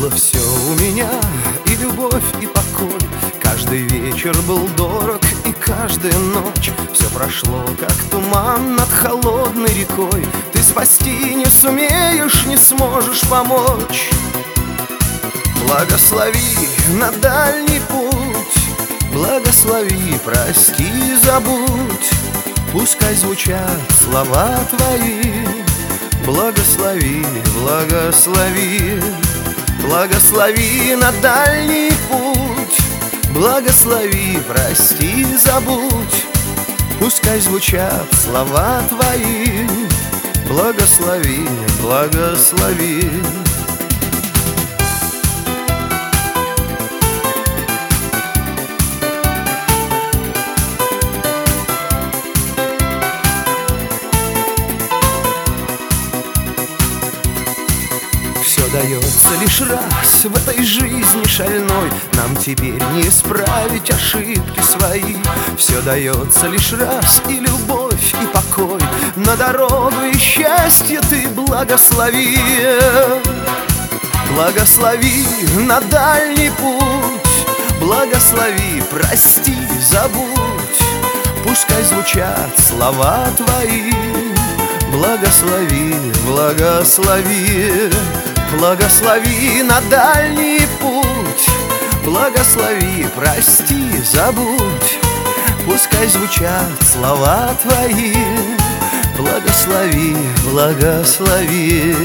Было все у меня, и любовь, и покой. Каждый вечер был дорог, и каждая ночь. Все прошло, как туман над холодной рекой. Ты спасти не сумеешь, не сможешь помочь. Благослови на дальний путь, благослови, прости, забудь. Пускай звучат слова твои. Благослови, благослови, благослови на дальний путь. Благослови, прости, забудь. Пускай звучат слова твои. Благослови, благослови. Все дается лишь раз в этой жизни шальной. Нам теперь не исправить ошибки свои. Все дается лишь раз, и любовь, и покой. На дорогу и счастье ты благослови. Благослови на дальний путь. Благослови, прости, забудь. Пускай звучат слова твои. Благослови, благослови, благослови на дальний путь. Благослови, прости, забудь. Пускай звучат слова твои. Благослови, благослови.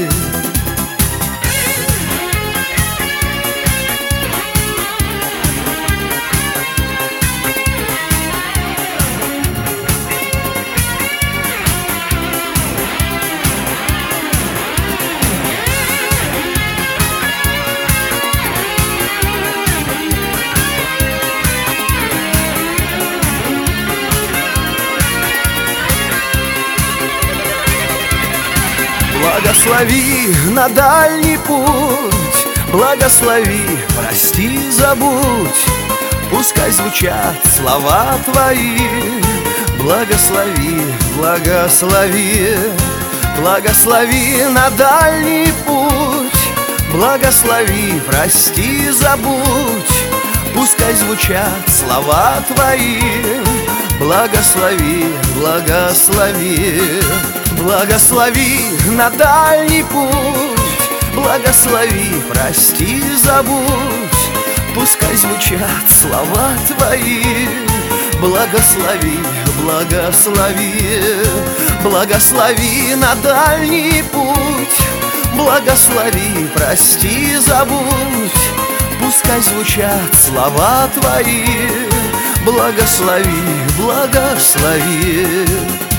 Благослови на дальний путь. Благослови, прости, забудь. Пускай звучат слова твои. Благослови, благослови, благослови на дальний путь. Благослови, прости, забудь. Пускай звучат слова твои. Благослови, благослови, благослови на дальний путь. Благослови, прости, забудь. Пускай звучат слова твои. Благослови, благослови, благослови на дальний путь. Благослови, прости, забудь. Пускай звучат слова твои. Благослови, благослови.